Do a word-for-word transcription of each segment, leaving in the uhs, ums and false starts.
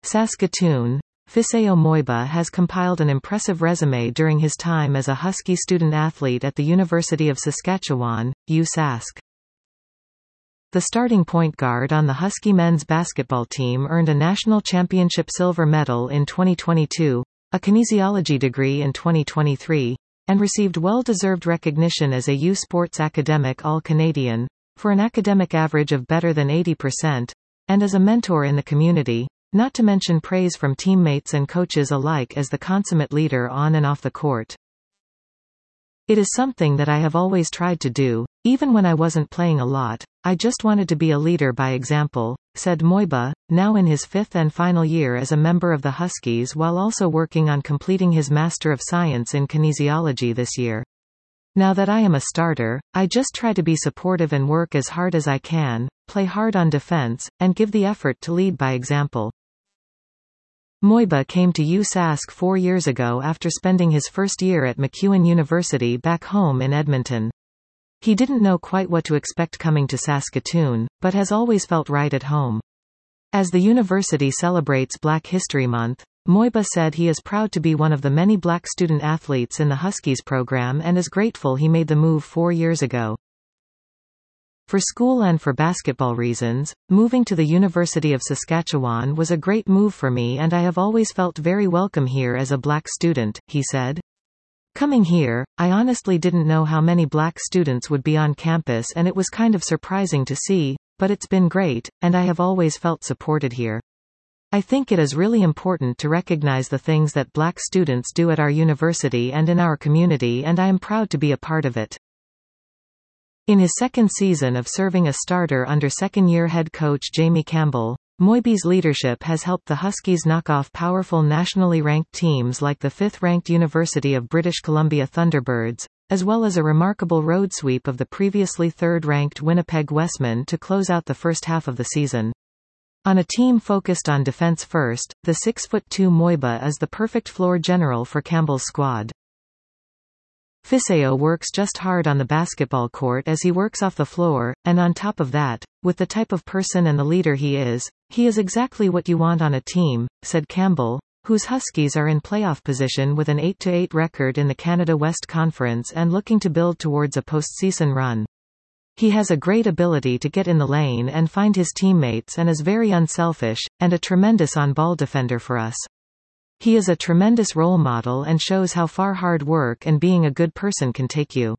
Saskatoon. Fisayo Moiba has compiled an impressive resume during his time as a Husky student-athlete at the University of Saskatchewan, U Sask. The starting point guard on the Husky men's basketball team earned a national championship silver medal in twenty twenty-two, a kinesiology degree in twenty twenty-three, and received well-deserved recognition as a U Sports Academic All-Canadian, for an academic average of better than eighty percent, and as a mentor in the community, not to mention praise from teammates and coaches alike as the consummate leader on and off the court. It is something that I have always tried to do, even when I wasn't playing a lot. I just wanted to be a leader by example, said Moiba, now in his fifth and final year as a member of the Huskies while also working on completing his Master of Science in Kinesiology this year. Now that I am a starter, I just try to be supportive and work as hard as I can, play hard on defense, and give the effort to lead by example. Moiba came to U Sask four years ago after spending his first year at MacEwan University back home in Edmonton. He didn't know quite what to expect coming to Saskatoon, but has always felt right at home. As the university celebrates Black History Month, Moiba said he is proud to be one of the many black student-athletes in the Huskies program and is grateful he made the move four years ago. For school and for basketball reasons, moving to the University of Saskatchewan was a great move for me and I have always felt very welcome here as a black student, he said. Coming here, I honestly didn't know how many black students would be on campus and it was kind of surprising to see, but it's been great, and I have always felt supported here. I think it is really important to recognize the things that black students do at our university and in our community, and I am proud to be a part of it. In his second season of serving a starter under second-year head coach Jamie Campbell, Moiba's leadership has helped the Huskies knock off powerful nationally ranked teams like the fifth-ranked University of British Columbia Thunderbirds, as well as a remarkable road sweep of the previously third-ranked Winnipeg Westmen to close out the first half of the season. On a team focused on defense first, the six foot two Moiba is the perfect floor general for Campbell's squad. Fisayo works just hard on the basketball court as he works off the floor, and on top of that, with the type of person and the leader he is, he is exactly what you want on a team, said Campbell, whose Huskies are in playoff position with an eight to eight record in the Canada West Conference and looking to build towards a postseason run. He has a great ability to get in the lane and find his teammates and is very unselfish, and a tremendous on-ball defender for us. He is a tremendous role model and shows how far hard work and being a good person can take you.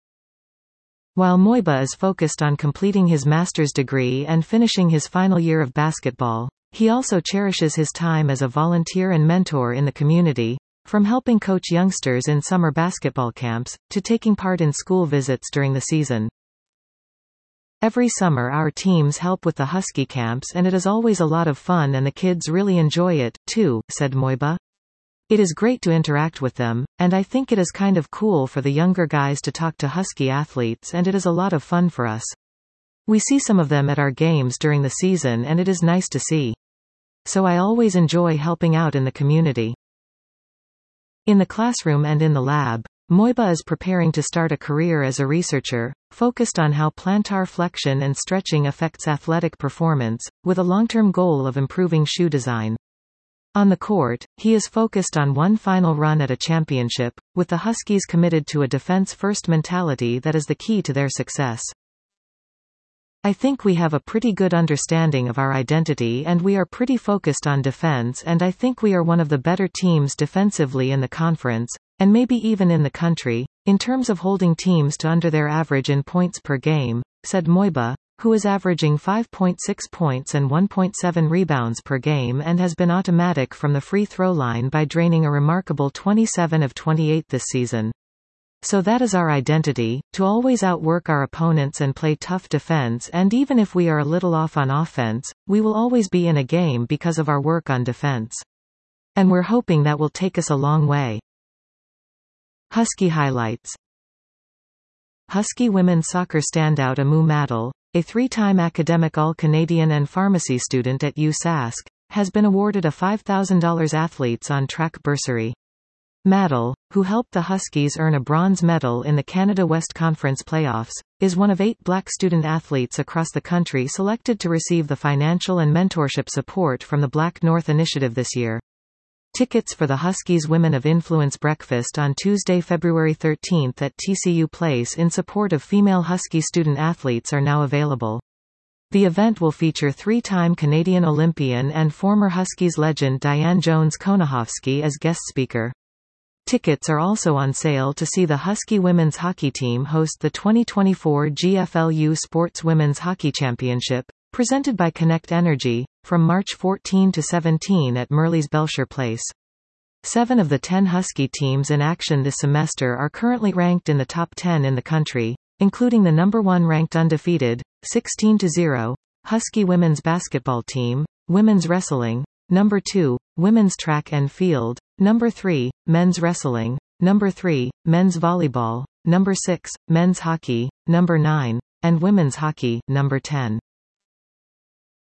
While Moiba is focused on completing his master's degree and finishing his final year of basketball, he also cherishes his time as a volunteer and mentor in the community, from helping coach youngsters in summer basketball camps, to taking part in school visits during the season. Every summer our teams help with the Husky camps and it is always a lot of fun and the kids really enjoy it, too, said Moiba. It is great to interact with them, and I think it is kind of cool for the younger guys to talk to Husky athletes and it is a lot of fun for us. We see some of them at our games during the season and it is nice to see. So I always enjoy helping out in the community. In the classroom and in the lab, Moiba is preparing to start a career as a researcher, focused on how plantar flexion and stretching affects athletic performance, with a long-term goal of improving shoe design. On the court, he is focused on one final run at a championship, with the Huskies committed to a defense-first mentality that is the key to their success. I think we have a pretty good understanding of our identity and we are pretty focused on defense, and I think we are one of the better teams defensively in the conference, and maybe even in the country, in terms of holding teams to under their average in points per game, said Moiba, who is averaging five point six points and one point seven rebounds per game and has been automatic from the free throw line by draining a remarkable twenty-seven of twenty-eight this season. So that is our identity, to always outwork our opponents and play tough defense, and even if we are a little off on offense, we will always be in a game because of our work on defense. And we're hoping that will take us a long way. Husky highlights. Husky women's soccer standout Amu Madal, a three-time academic All-Canadian and pharmacy student at U Sask, has been awarded a five thousand dollars Athletes on Track bursary. Maddell, who helped the Huskies earn a bronze medal in the Canada West Conference playoffs, is one of eight black student athletes across the country selected to receive the financial and mentorship support from the Black North Initiative this year. Tickets for the Huskies Women of Influence breakfast on Tuesday, February thirteenth at T C U Place in support of female Husky student athletes are now available. The event will feature three-time Canadian Olympian and former Huskies legend Diane Jones-Konachowski as guest speaker. Tickets are also on sale to see the Husky women's hockey team host the twenty twenty-four G F L U Sports Women's Hockey Championship, presented by Connect Energy, from March fourteenth to seventeenth at Murley's Belcher Place. Seven of the ten Husky teams in action this semester are currently ranked in the top ten in the country, including the number one ranked undefeated, sixteen to zero, Husky women's basketball team, women's wrestling, number two, women's track and field, number three, men's wrestling, number three, men's volleyball, number six, men's hockey, number nine, and women's hockey, number ten.